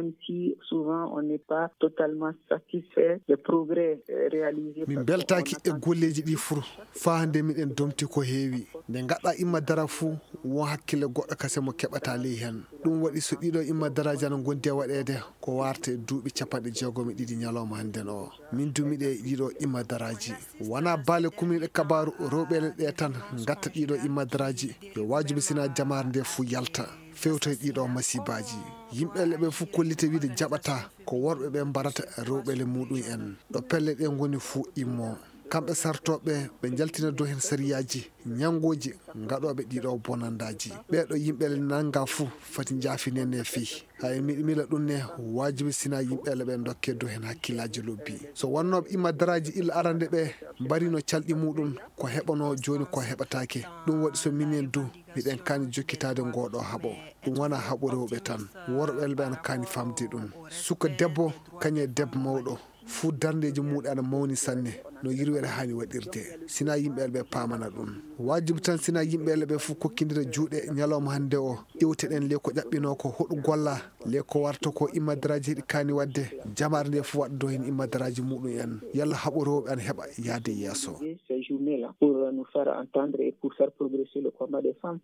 même si souvent on n'est pas totalement satisfait des progrès réalisés. Min beltaki e golleji ɗi fuu fa hande miɗen domti ko heewi nde gaɗɗa immadara fuu won hakkille goɗɗo kase mo keɓata ley hen. ɗum waɗi so ɗiɗo immadaraji ana gondi e waɗede ko warta e duuɓi 62 ñalawma hannden o. min dumiɗe e ɗiɗo immadaraji wona baale kumniɗe kabaru rewɓele ɗe tan gatta ɗiɗo immadaraji yo wajibi sina jamare nde fuu yalta fewtoy ɗiɗo masibaji. yimɓele ɓe fuu kollite wiide jaɓata ko worɓe ɓe mbarata rewɓele muɗum en ɗo pelle ɗe goni fuu immo. kamɓe sartoɓe ɓe jaltina dow hen sariyaji ñangoji gaɗoɓe ɗiɗo bonandaji. ɓeɗo yimɓele nanga fuu fati jaafinene fii hay miɗo mila ɗum ne wajibi sina yimɓele ɓe dokke dow hen hakkillaji lobbi. so wannoɓe immadaraji illa arande ɓe mbarino calɗi muɗum ko heɓano joni ko heɓatake. ɗum waɗi so minen du miɗen kani jokkitade ngoɗo haaɓo. ɗum wona haaɓo rewɓe tan worɓe ɓe ana kani famde ɗum. suka debbo kañe debbo mawɗo fuu dardeji muɗum ana mawni sanne no yirwere hani waɗirde sina yimɓele ɓe pamana ɗum. wajibi tan sina yimɓele ɓe fuu kokkidira juuɗe ñalawma hande o ƴewteɗen le ko ƴaɓɓino ko hoɗu golla le ko warta ko immadaraji heɗi kani wadde jamare nde fuu waɗa dow hen immadaraji muɗum en yalla haaɓo rewɓe ana heeɓa yaade yesso. Pour nous faire entendre et pour faire progresser le combat des femmes.